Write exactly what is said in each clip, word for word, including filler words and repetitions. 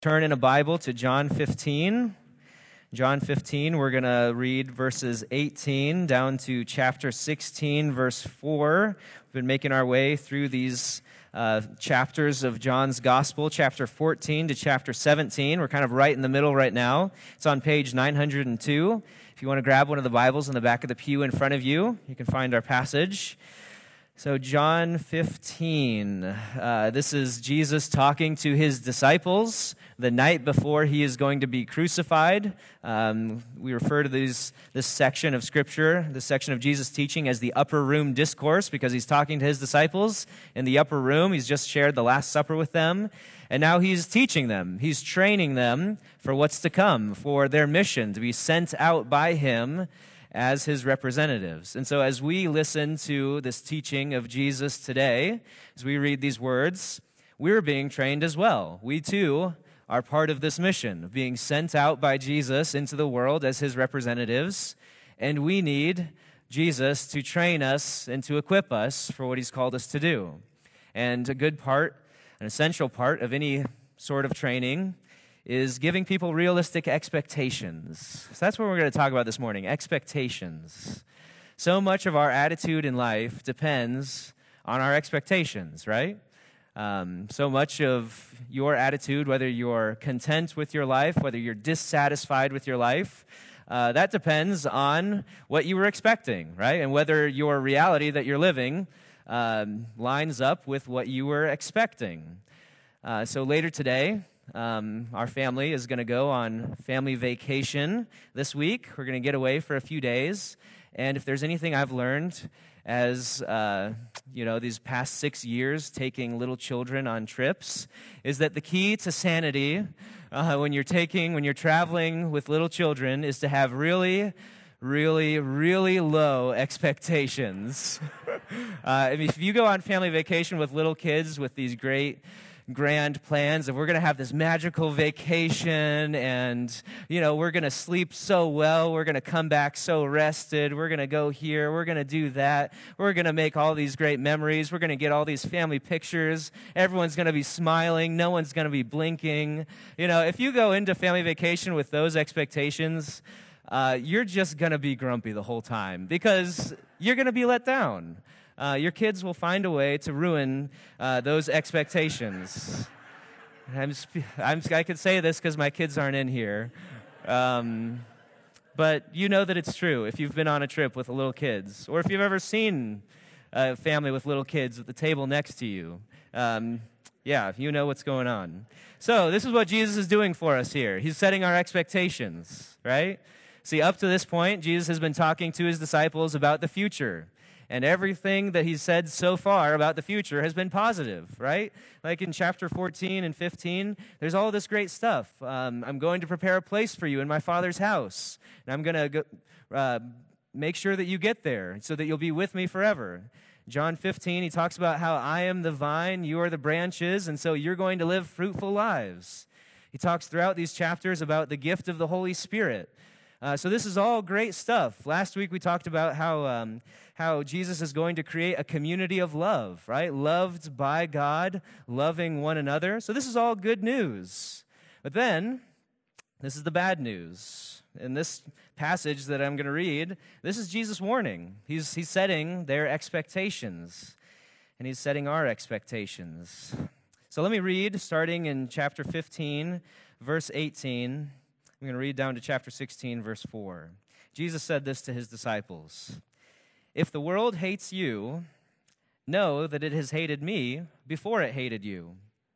Turn in a Bible to John fifteen. John fifteen, we're going to read verses eighteen down to chapter sixteen, verse four. We've been making our way through these uh, chapters of John's Gospel, chapter fourteen to chapter seventeen. We're kind of right in the middle right now. It's on page nine hundred two. If you want to grab one of the Bibles in the back of the pew in front of you, you can find our passage. So John fifteen, uh, this is Jesus talking to his disciples the night before he is going to be crucified. Um, we refer to these, this section of Scripture, this section of Jesus' teaching, as the upper room discourse, because he's talking to his disciples in the upper room. He's just shared the Last Supper with them, and now he's teaching them. He's training them for what's to come, for their mission to be sent out by him as his representatives. And so as we listen to this teaching of Jesus today, as we read these words, we're being trained as well. We too are part of this mission of being sent out by Jesus into the world as his representatives, and we need Jesus to train us and to equip us for what he's called us to do. And a good part, an essential part of any sort of training is giving people realistic expectations. So that's what we're going to talk about this morning, expectations. So much of our attitude in life depends on our expectations, right? Um, so much of your attitude, whether you're content with your life, whether you're dissatisfied with your life, uh, that depends on what you were expecting, right? And whether your reality that you're living um, lines up with what you were expecting. Uh, so later today, Um, our family is going to go on family vacation this week. We're going to get away for a few days. And if there's anything I've learned as, uh, you know, these past six years taking little children on trips, is that the key to sanity uh, when you're taking, when you're traveling with little children is to have really, really, really low expectations. uh, I mean, if you go on family vacation with little kids with these great grand plans of we're going to have this magical vacation and, you know, we're going to sleep so well, we're going to come back so rested, we're going to go here, we're going to do that, we're going to make all these great memories, we're going to get all these family pictures, everyone's going to be smiling, no one's going to be blinking. You know, if you go into family vacation with those expectations, uh, you're just going to be grumpy the whole time because you're going to be let down. Uh, your kids will find a way to ruin uh, those expectations. I'm, sp- I'm, I could say this because my kids aren't in here. Um, but you know that it's true if you've been on a trip with little kids, or if you've ever seen a family with little kids at the table next to you. Um, yeah, you know what's going on. So this is what Jesus is doing for us here. He's setting our expectations, right? See, up to this point, Jesus has been talking to his disciples about the future. And everything that he's said so far about the future has been positive, right? Like in chapter fourteen and fifteen, there's all this great stuff. Um, I'm going to prepare a place for you in my Father's house. And I'm going to uh, make sure that you get there so that you'll be with me forever. John fifteen, he talks about how I am the vine, you are the branches, and so you're going to live fruitful lives. He talks throughout these chapters about the gift of the Holy Spirit. Uh, so this is all great stuff. Last week we talked about how um, how Jesus is going to create a community of love, right? Loved by God, loving one another. So this is all good news. But then, this is the bad news. In this passage that I'm going to read, this is Jesus' warning. He's, he's setting their expectations, and he's setting our expectations. So let me read, starting in chapter fifteen, verse eighteen. I'm going to read down to chapter sixteen, verse four. Jesus said this to his disciples. If the world hates you, know that it has hated me before it hated you.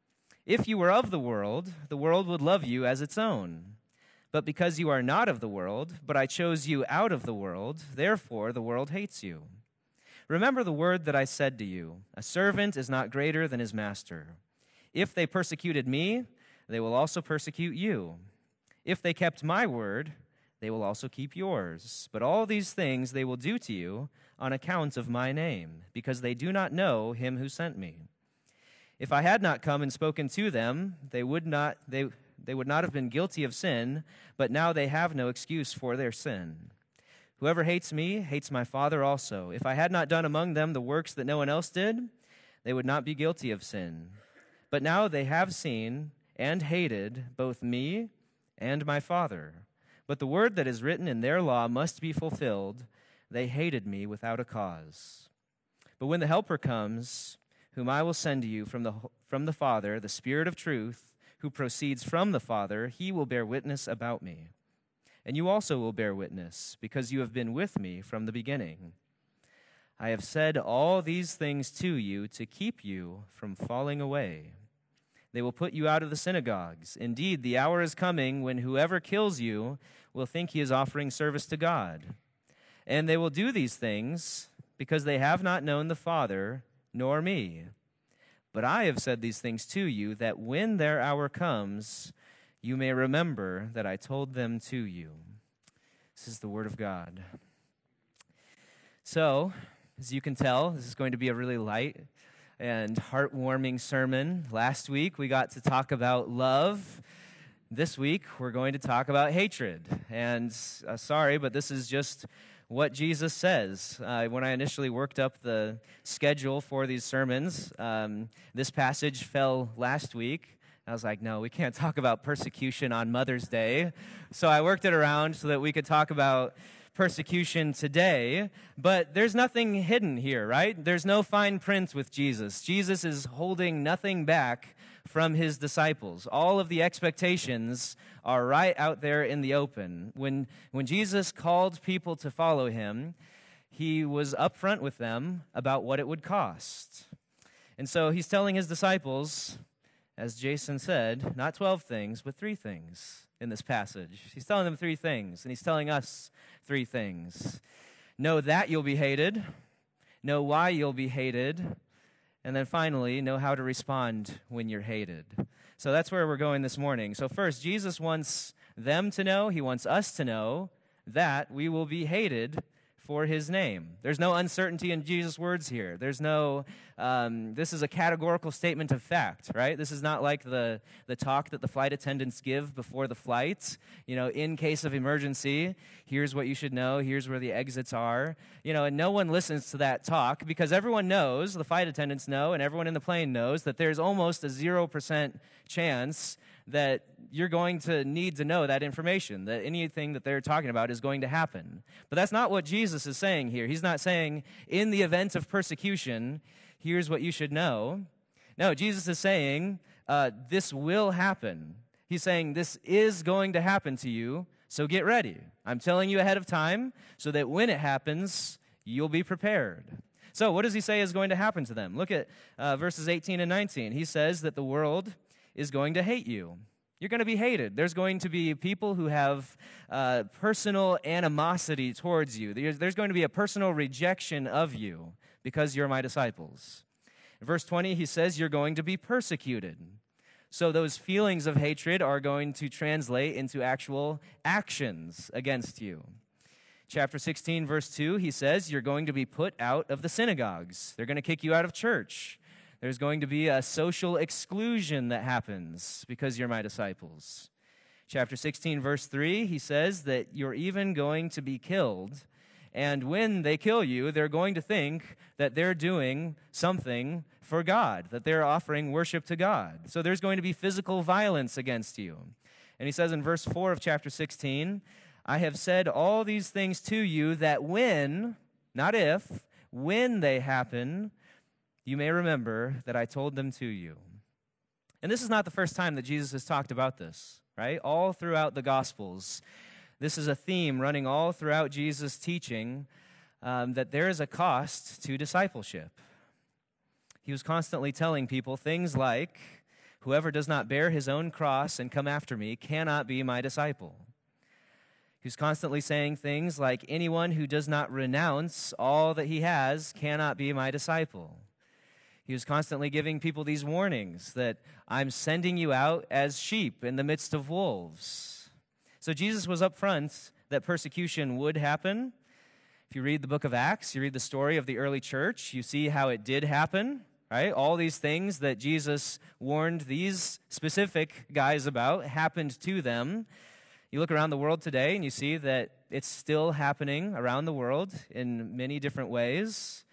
If you were of the world, the world would love you as its own. But because you are not of the world, but I chose you out of the world, therefore the world hates you. Remember the word that I said to you, a servant is not greater than his master. If they persecuted me, they will also persecute you. If they kept my word, they will also keep yours. But all these things they will do to you on account of my name, because they do not know him who sent me. If I had not come and spoken to them, they would not they they would not have been guilty of sin, but now they have no excuse for their sin. Whoever hates me hates my Father also. If I had not done among them the works that no one else did, they would not be guilty of sin. But now they have seen and hated both me and my Father. But the word that is written in their law must be fulfilled. They hated me without a cause. But when the Helper comes, whom I will send to you from the, from the Father, the Spirit of truth, who proceeds from the Father, he will bear witness about me. And you also will bear witness, because you have been with me from the beginning. I have said all these things to you to keep you from falling away. They will put you out of the synagogues. Indeed, the hour is coming when whoever kills you will think he is offering service to God. And they will do these things because they have not known the Father nor me. But I have said these things to you, that when their hour comes, you may remember that I told them to you. This is the word of God. So, as you can tell, this is going to be a really light and heartwarming sermon. Last week, we got to talk about love. This week, we're going to talk about hatred. And uh, sorry, but this is just what Jesus says. Uh, when I initially worked up the schedule for these sermons, um, this passage fell last week. I was like, no, we can't talk about persecution on Mother's Day. So I worked it around so that we could talk about persecution today. But there's nothing hidden here, right? There's no fine print with Jesus. Jesus is holding nothing back from his disciples. All of the expectations are right out there in the open. When, when Jesus called people to follow him, he was upfront with them about what it would cost. And so he's telling his disciples, as Jason said, not twelve things, but three things in this passage. He's telling them three things, and he's telling us three things. Know that you'll be hated, know why you'll be hated, and then finally, know how to respond when you're hated. So that's where we're going this morning. So first, Jesus wants them to know, he wants us to know, that we will be hated for his name. There's no uncertainty in Jesus' words here. There's no, um, this is a categorical statement of fact, right? This is not like the, the talk that the flight attendants give before the flight. You know, in case of emergency, here's what you should know, here's where the exits are. You know, and no one listens to that talk because everyone knows, the flight attendants know, and everyone in the plane knows that there's almost a zero percent chance that you're going to need to know that information, that anything that they're talking about is going to happen. But that's not what Jesus is saying here. He's not saying, in the event of persecution, here's what you should know. No, Jesus is saying, uh, this will happen. He's saying, this is going to happen to you, so get ready. I'm telling you ahead of time so that when it happens, you'll be prepared. So what does he say is going to happen to them? Look at uh, verses eighteen and nineteen. He says that the world is going to hate you. You're going to be hated. There's going to be people who have uh, personal animosity towards you. There's, there's going to be a personal rejection of you because you're my disciples. In verse twenty, he says you're going to be persecuted. So those feelings of hatred are going to translate into actual actions against you. Chapter sixteen, verse two, he says you're going to be put out of the synagogues. They're going to kick you out of church. There's going to be a social exclusion that happens because you're my disciples. Chapter sixteen, verse three, he says that you're even going to be killed. And when they kill you, they're going to think that they're doing something for God, that they're offering worship to God. So there's going to be physical violence against you. And he says in verse four of chapter sixteen, I have said all these things to you that when, not if, when they happen, you may remember that I told them to you. And this is not the first time that Jesus has talked about this, right? All throughout the Gospels, this is a theme running all throughout Jesus' teaching, um, that there is a cost to discipleship. He was constantly telling people things like, whoever does not bear his own cross and come after me cannot be my disciple. He was constantly saying things like, anyone who does not renounce all that he has cannot be my disciple. He was constantly giving people these warnings that I'm sending you out as sheep in the midst of wolves. So Jesus was upfront that persecution would happen. If you read the book of Acts, you read the story of the early church, you see how it did happen, right? All these things that Jesus warned these specific guys about happened to them. You look around the world today and you see that it's still happening around the world in many different ways.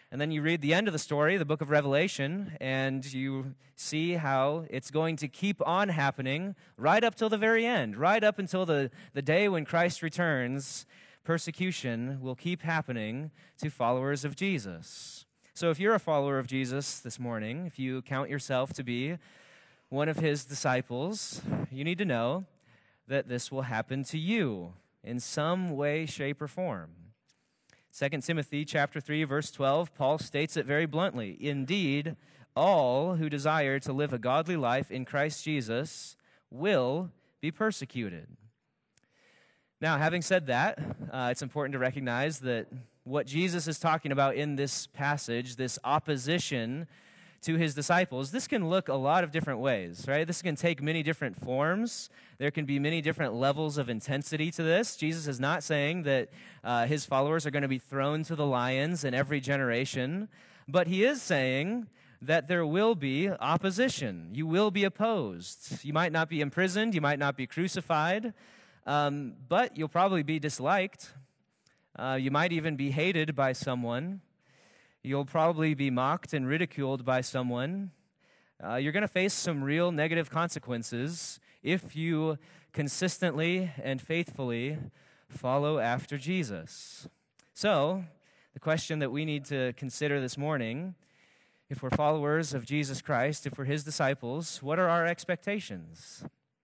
And then you read the end of the story, the book of Revelation, and you see how it's going to keep on happening right up till the very end, right up until the, the day when Christ returns. Persecution will keep happening to followers of Jesus. So if you're a follower of Jesus this morning, if you count yourself to be one of his disciples, you need to know that this will happen to you in some way, shape, or form. Second Timothy chapter three, verse twelve, Paul states it very bluntly. Indeed, all who desire to live a godly life in Christ Jesus will be persecuted. Now, having said that, uh, it's important to recognize that what Jesus is talking about in this passage, this opposition to his disciples, this can look a lot of different ways, right? This can take many different forms. There can be many different levels of intensity to this. Jesus is not saying that uh, his followers are going to be thrown to the lions in every generation, but he is saying that there will be opposition. You will be opposed. You might not be imprisoned. You might not be crucified, um, but you'll probably be disliked. Uh, you might even be hated by someone. You'll probably be mocked and ridiculed by someone. Uh, you're going to face some real negative consequences if you consistently and faithfully follow after Jesus. So, the question that we need to consider this morning, if we're followers of Jesus Christ, if we're his disciples, what are our expectations?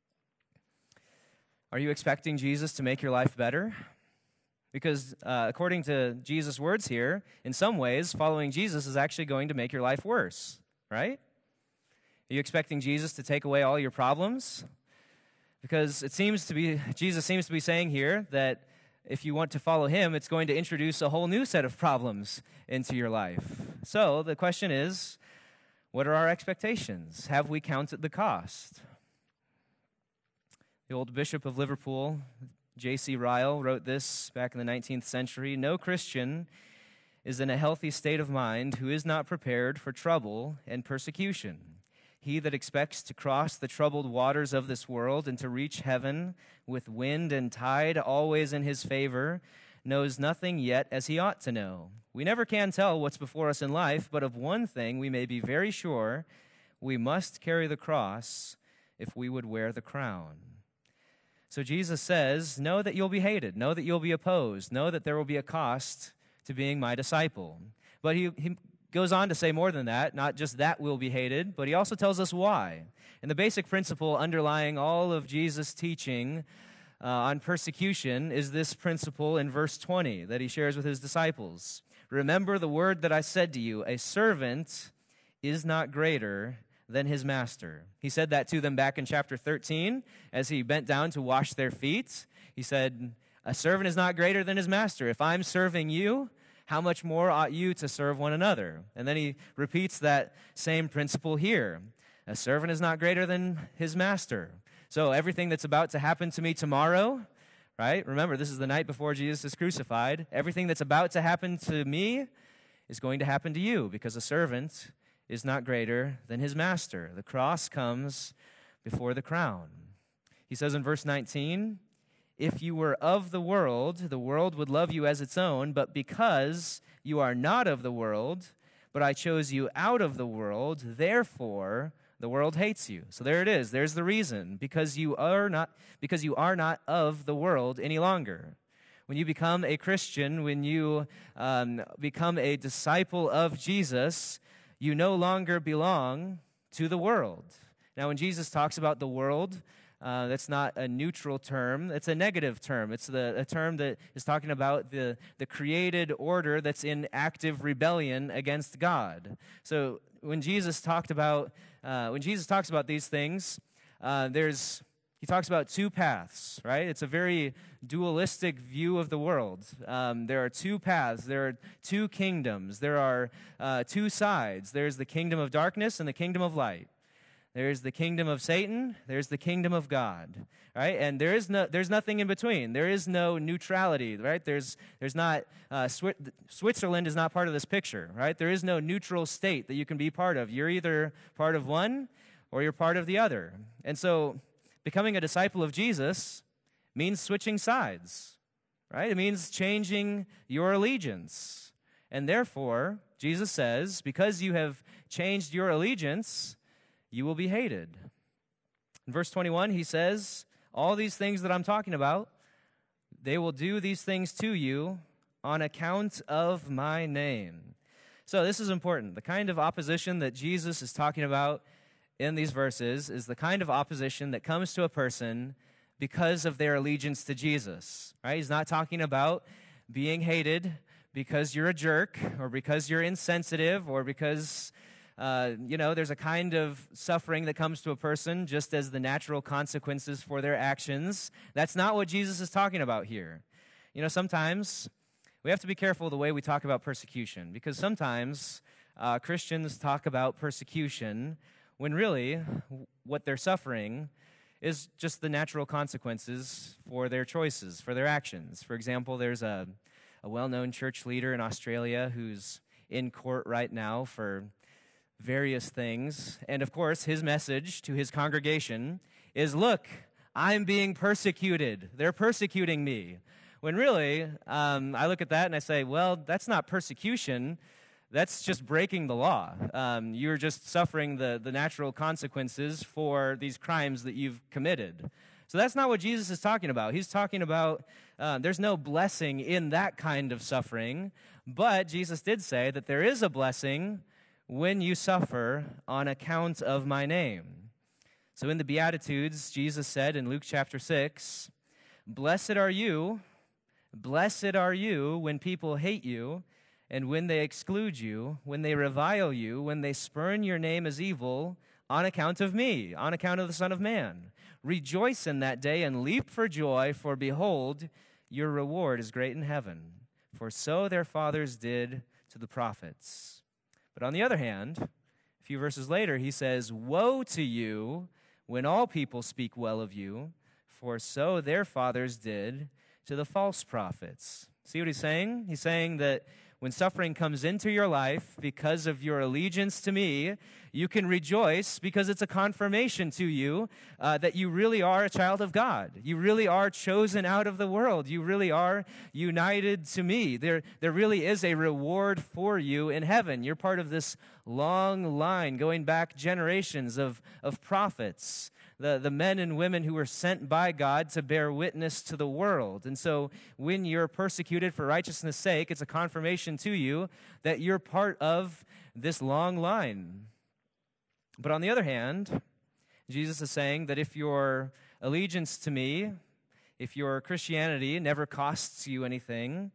Are you expecting Jesus to make your life better? Because uh, according to Jesus' words here, in some ways, following Jesus is actually going to make your life worse, right? Are you expecting Jesus to take away all your problems? Because it seems to be, Jesus seems to be saying here that if you want to follow him, it's going to introduce a whole new set of problems into your life. So the question is, what are our expectations? Have we counted the cost? The old Bishop of Liverpool, J C Ryle, wrote this back in the nineteenth century. No Christian is in a healthy state of mind who is not prepared for trouble and persecution. He that expects to cross the troubled waters of this world and to reach heaven with wind and tide always in his favor knows nothing yet as he ought to know. We never can tell what's before us in life, but of one thing we may be very sure: we must carry the cross if we would wear the crown. So Jesus says, know that you'll be hated, know that you'll be opposed, know that there will be a cost to being my disciple. But he, he goes on to say more than that, not just that we'll be hated, but he also tells us why. And the basic principle underlying all of Jesus' teaching uh, on persecution is this principle in verse twenty that he shares with his disciples. Remember the word that I said to you, a servant is not greater than his master. He said that to them back in chapter thirteen as he bent down to wash their feet. He said, a servant is not greater than his master. If I'm serving you, how much more ought you to serve one another? And then he repeats that same principle here. A servant is not greater than his master. So everything that's about to happen to me tomorrow, right? Remember, this is the night before Jesus is crucified. Everything that's about to happen to me is going to happen to you, because a servant is not greater than his master. The cross comes before the crown. He says in verse nineteen, if you were of the world, the world would love you as its own, but because you are not of the world, but I chose you out of the world, therefore the world hates you. So there it is. There's the reason. Because you are not, because you are not of the world any longer. When you become a Christian, when you um, become a disciple of Jesus, you no longer belong to the world. Now, when Jesus talks about the world, uh, that's not a neutral term. It's a negative term. It's the, a term that is talking about the, the created order that's in active rebellion against God. So when Jesus talked about, uh, when Jesus talks about these things, uh, there's He talks about two paths, right? It's a very dualistic view of the world. Um, there are two paths. There are two kingdoms. There are uh, two sides. There's the kingdom of darkness and the kingdom of light. There's the kingdom of Satan. There's the kingdom of God, right? And there is no, there's nothing in between. There is no neutrality, right? There's, there's not, uh, Swi- Switzerland is not part of this picture, right? There is no neutral state that you can be part of. You're either part of one or you're part of the other. And so becoming a disciple of Jesus means switching sides, right? It means changing your allegiance. And therefore, Jesus says, because you have changed your allegiance, you will be hated. In verse twenty-one, he says, all these things that I'm talking about, they will do these things to you on account of my name. So this is important. The kind of opposition that Jesus is talking about in these verses is the kind of opposition that comes to a person because of their allegiance to Jesus. Right? He's not talking about being hated because you're a jerk or because you're insensitive or because, uh, you know, there's a kind of suffering that comes to a person just as the natural consequences for their actions. That's not what Jesus is talking about here. You know, sometimes we have to be careful the way we talk about persecution, because sometimes uh, Christians talk about persecution when really what they're suffering is just the natural consequences for their choices, for their actions. For example, there's a, a well-known church leader in Australia who's in court right now for various things. And of course, his message to his congregation is, look, I'm being persecuted. They're persecuting me. When really, um, I look at that and I say, well, that's not persecution. That's just breaking the law. Um, you're just suffering the, the natural consequences for these crimes that you've committed. So that's not what Jesus is talking about. He's talking about uh, there's no blessing in that kind of suffering, but Jesus did say that there is a blessing when you suffer on account of my name. So in the Beatitudes, Jesus said in Luke chapter six, blessed are you, blessed are you when people hate you, and when they exclude you, when they revile you, when they spurn your name as evil on account of me, on account of the Son of Man. Rejoice in that day and leap for joy, for behold, your reward is great in heaven. For so their fathers did to the prophets. But on the other hand, a few verses later, he says, woe to you when all people speak well of you, for so their fathers did to the false prophets. See what he's saying? He's saying that when suffering comes into your life because of your allegiance to me, you can rejoice because it's a confirmation to you uh, that you really are a child of God. You really are chosen out of the world. You really are united to me. There, there really is a reward for you in heaven. You're part of this long line going back generations of, of prophets. The, the men and women who were sent by God to bear witness to the world. And so when you're persecuted for righteousness' sake, it's a confirmation to you that you're part of this long line. But on the other hand, Jesus is saying that if your allegiance to me, if your Christianity never costs you anything,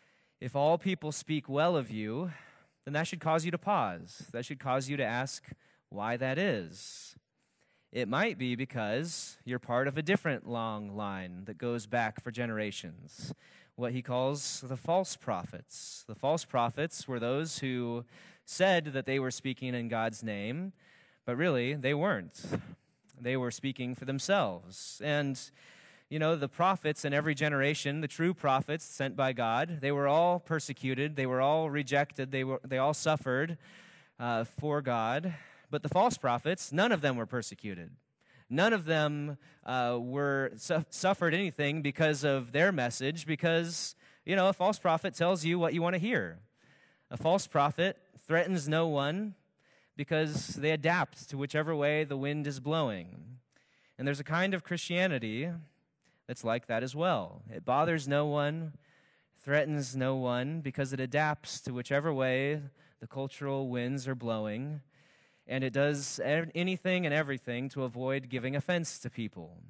if all people speak well of you, then that should cause you to pause. That should cause you to ask why that is. It might be because you're part of a different long line that goes back for generations, what he calls the false prophets. The false prophets were those who said that they were speaking in God's name, but really they weren't. They were speaking for themselves. And, you know, the prophets in every generation, the true prophets sent by God, they were all persecuted, they were all rejected, they were they all suffered uh, for God. But the false prophets, none of them were persecuted. None of them uh, were su- suffered anything because of their message, because, you know, a false prophet tells you what you want to hear. A false prophet threatens no one because they adapt to whichever way the wind is blowing. And there's a kind of Christianity that's like that as well. It bothers no one, threatens no one, because it adapts to whichever way the cultural winds are blowing. And it does anything and everything to avoid giving offense to people.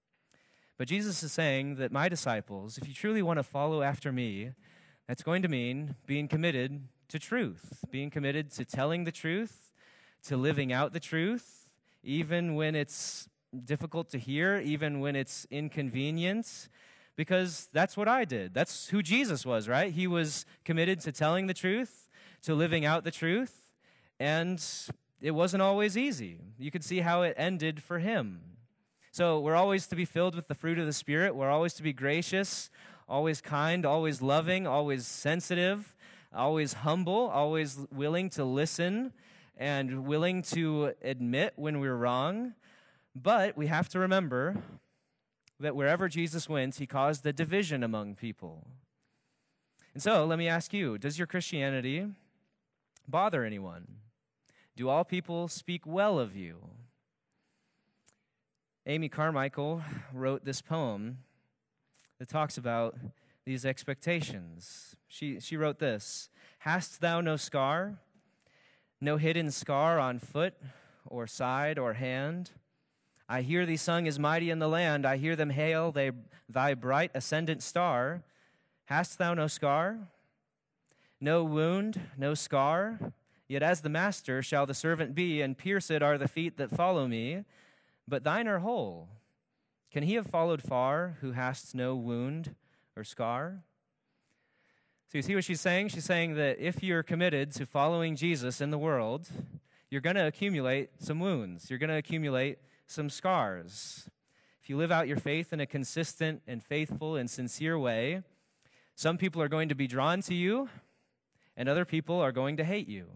But Jesus is saying that my disciples, if you truly want to follow after me, that's going to mean being committed to truth, being committed to telling the truth, to living out the truth, even when it's difficult to hear, even when it's inconvenient, because that's what I did. That's who Jesus was, right? He was committed to telling the truth, to living out the truth, and it wasn't always easy. You could see how it ended for him. So we're always to be filled with the fruit of the Spirit. We're always to be gracious, always kind, always loving, always sensitive, always humble, always willing to listen and willing to admit when we're wrong. But we have to remember that wherever Jesus went, he caused a division among people. And so let me ask you, does your Christianity bother anyone? Do all people speak well of you? Amy Carmichael wrote this poem that talks about these expectations. She, she wrote this: "Hast thou no scar, no hidden scar on foot or side or hand? I hear thee sung as mighty in the land. I hear them hail they, thy bright ascendant star. Hast thou no scar? No wound, no scar? Yet as the master shall the servant be, and pierced are the feet that follow me. But thine are whole. Can he have followed far who hast no wound or scar?" So you see what she's saying? She's saying that if you're committed to following Jesus in the world, you're going to accumulate some wounds. You're going to accumulate some scars. If you live out your faith in a consistent and faithful and sincere way, some people are going to be drawn to you, and other people are going to hate you.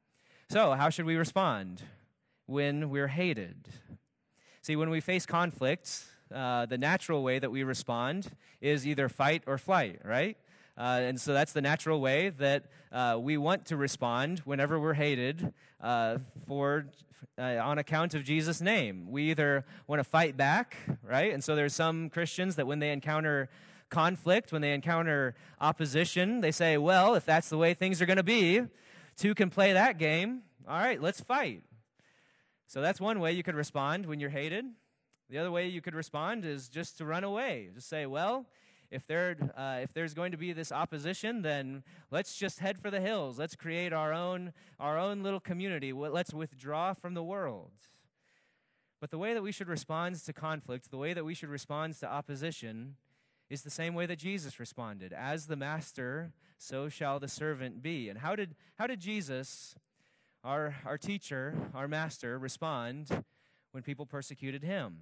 So how should we respond when we're hated? See, when we face conflict, uh, the natural way that we respond is either fight or flight, right? Uh, and so that's the natural way that uh, we want to respond whenever we're hated uh, for uh, on account of Jesus' name. We either want to fight back, right? And so there's some Christians that when they encounter conflict, when they encounter opposition, they say, well, if that's the way things are going to be, two can play that game. All right, let's fight. So that's one way you could respond when you're hated. The other way you could respond is just to run away. Just say, well, if there, uh, if there's going to be this opposition, then let's just head for the hills. Let's create our own, our own little community. Let's withdraw from the world. But the way that we should respond to conflict, the way that we should respond to opposition, is the same way that Jesus responded. As the master, so shall the servant be. And how did, how did Jesus, our, our teacher, our master, respond when people persecuted him?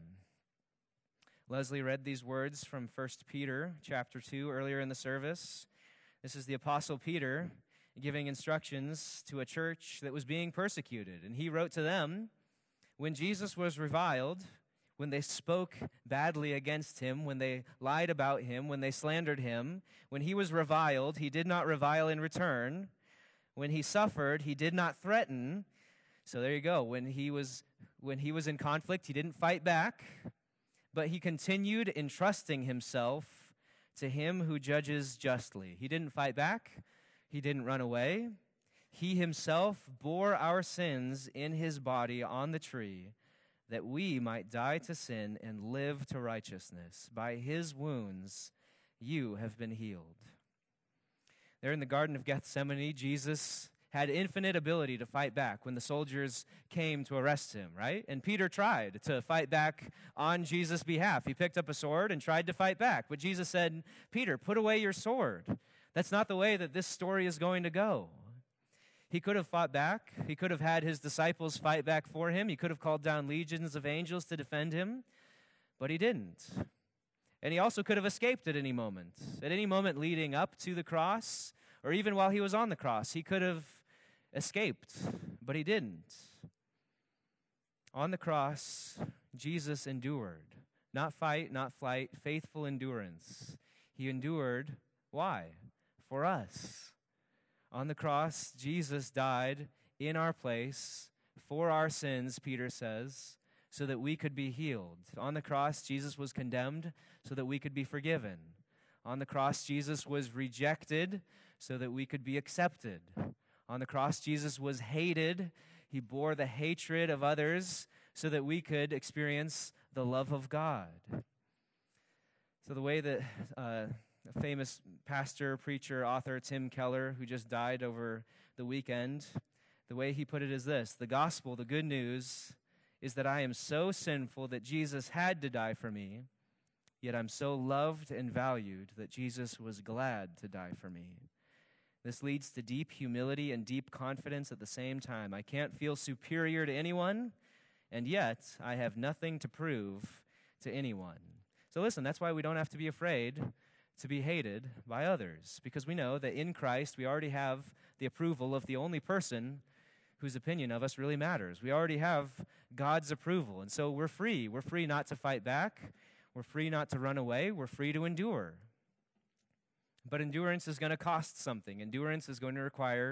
Leslie read these words from First Peter chapter two earlier in the service. This is the Apostle Peter giving instructions to a church that was being persecuted. And he wrote to them, "When Jesus was reviled, when they spoke badly against him, when they lied about him, when they slandered him, when he was reviled, he did not revile in return. When he suffered, he did not threaten." So there you go. When he was when he was in conflict, he didn't fight back, but he continued entrusting himself to him who judges justly. He didn't fight back. He didn't run away. He himself bore our sins in his body on the tree, that we might die to sin and live to righteousness. By his wounds you have been healed. There in the Garden of Gethsemane, Jesus had infinite ability to fight back when the soldiers came to arrest him, right? And Peter tried to fight back on Jesus' behalf. He picked up a sword and tried to fight back. But Jesus said, "Peter, put away your sword. That's not the way that this story is going to go." He could have fought back. He could have had his disciples fight back for him. He could have called down legions of angels to defend him, but he didn't. And he also could have escaped at any moment. At any moment leading up to the cross, or even while he was on the cross, he could have escaped, but he didn't. On the cross, Jesus endured. Not fight, not flight, faithful endurance. He endured, why? For us. On the cross, Jesus died in our place for our sins, Peter says, so that we could be healed. On the cross, Jesus was condemned so that we could be forgiven. On the cross, Jesus was rejected so that we could be accepted. On the cross, Jesus was hated. He bore the hatred of others so that we could experience the love of God. So the way that uh, a famous pastor, preacher, author, Tim Keller, who just died over the weekend, the way he put it is this: the gospel, the good news, is that I am so sinful that Jesus had to die for me, yet I'm so loved and valued that Jesus was glad to die for me. This leads to deep humility and deep confidence at the same time. I can't feel superior to anyone, and yet I have nothing to prove to anyone. So listen, that's why we don't have to be afraid to be hated by others, because we know that in Christ we already have the approval of the only person whose opinion of us really matters. We already have God's approval, and so we're free. We're free not to fight back. We're free not to run away. We're free to endure. But endurance is going to cost something. Endurance is going to require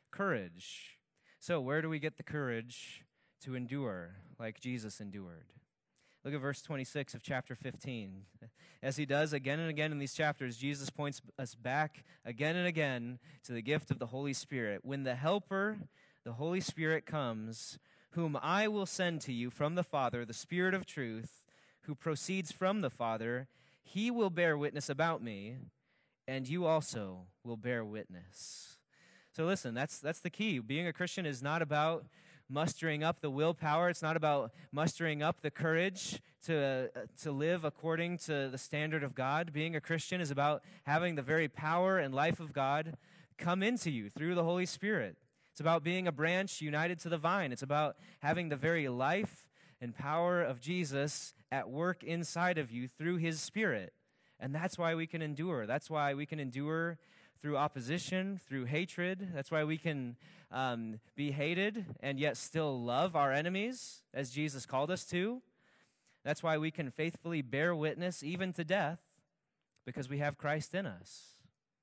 courage. So where do we get the courage to endure like Jesus endured? Look at verse twenty-six of chapter fifteen. As he does again and again in these chapters, Jesus points us back again and again to the gift of the Holy Spirit. When the Helper, the Holy Spirit, comes, whom I will send to you from the Father, the Spirit of truth, who proceeds from the Father, he will bear witness about me, and you also will bear witness. So listen, that's that's the key. Being a Christian is not about mustering up the willpower. It's not about mustering up the courage to, uh, to live according to the standard of God. Being a Christian is about having the very power and life of God come into you through the Holy Spirit. It's about being a branch united to the vine. It's about having the very life and power of Jesus at work inside of you through his Spirit. And that's why we can endure. That's why we can endure through opposition, through hatred. That's why we can um, be hated and yet still love our enemies, as Jesus called us to. That's why we can faithfully bear witness even to death, because we have Christ in us.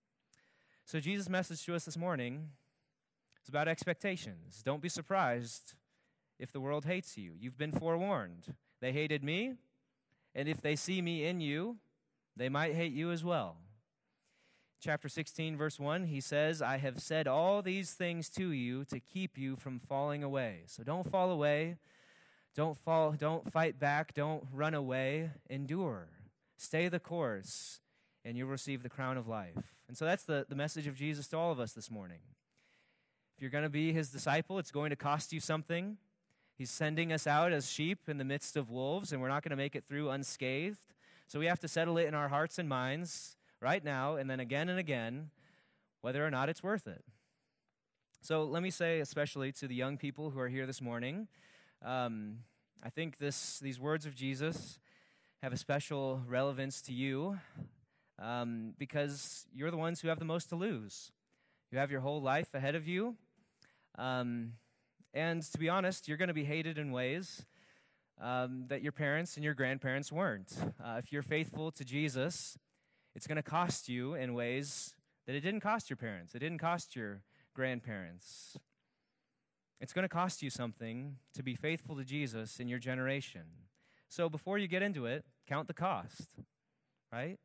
So Jesus' message to us this morning is about expectations. Don't be surprised if the world hates you. You've been forewarned. They hated me, and if they see me in you, they might hate you as well. Chapter sixteen, verse one, he says, I have said all these things to you to keep you from falling away. So don't fall away. Don't fall, don't fight back. Don't run away. Endure. Stay the course, and you'll receive the crown of life. And so that's the, the message of Jesus to all of us this morning. If you're going to be his disciple, it's going to cost you something. He's sending us out as sheep in the midst of wolves, and we're not going to make it through unscathed. So we have to settle it in our hearts and minds right now, and then again and again, whether or not it's worth it. So let me say, especially to the young people who are here this morning, um, I think this these words of Jesus have a special relevance to you um, because you're the ones who have the most to lose. You have your whole life ahead of you, um, and to be honest, you're going to be hated in ways um, that your parents and your grandparents weren't. Uh, if you're faithful to Jesus, it's going to cost you in ways that it didn't cost your parents. It didn't cost your grandparents. It's going to cost you something to be faithful to Jesus in your generation. So before you get into it, count the cost, right?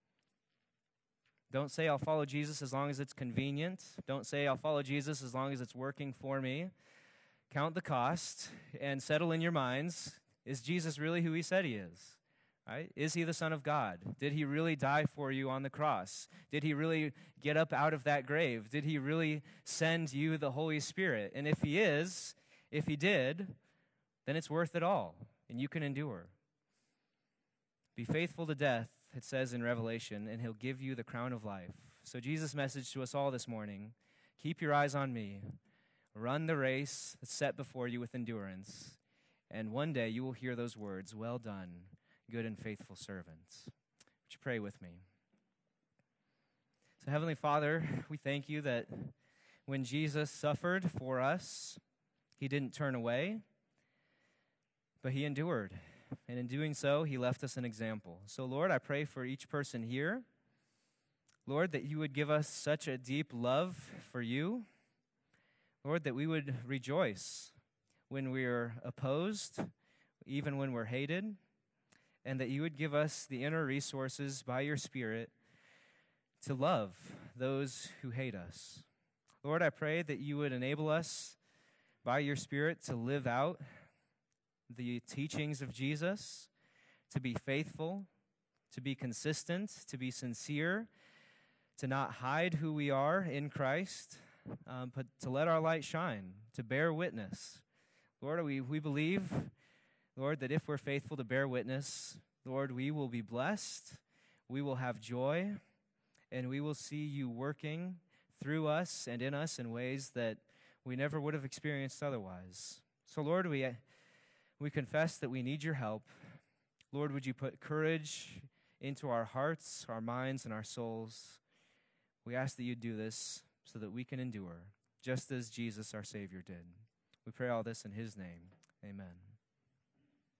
Don't say, I'll follow Jesus as long as it's convenient. Don't say, I'll follow Jesus as long as it's working for me. Count the cost and settle in your minds, is Jesus really who he said he is? Right? Is he the Son of God? Did he really die for you on the cross? Did he really get up out of that grave? Did he really send you the Holy Spirit? And if he is, if he did, then it's worth it all, and you can endure. Be faithful to death, it says in Revelation, and he'll give you the crown of life. So Jesus' message to us all this morning, keep your eyes on me. Run the race that's set before you with endurance, and one day you will hear those words, well done, good and faithful servants. Would you pray with me? So, Heavenly Father, we thank you that when Jesus suffered for us, he didn't turn away, but he endured. And in doing so, he left us an example. So, Lord, I pray for each person here, Lord, that you would give us such a deep love for you, Lord, that we would rejoice when we are opposed, even when we're hated, and that you would give us the inner resources by your Spirit to love those who hate us. Lord, I pray that you would enable us by your Spirit to live out the teachings of Jesus, to be faithful, to be consistent, to be sincere, to not hide who we are in Christ, um, but to let our light shine, to bear witness. Lord, we, we believe, Lord, that if we're faithful to bear witness, Lord, we will be blessed, we will have joy, and we will see you working through us and in us in ways that we never would have experienced otherwise. So, Lord, we, we confess that we need your help. Lord, would you put courage into our hearts, our minds, and our souls? We ask that you do this so that we can endure, just as Jesus, our Savior, did. We pray all this in his name. Amen.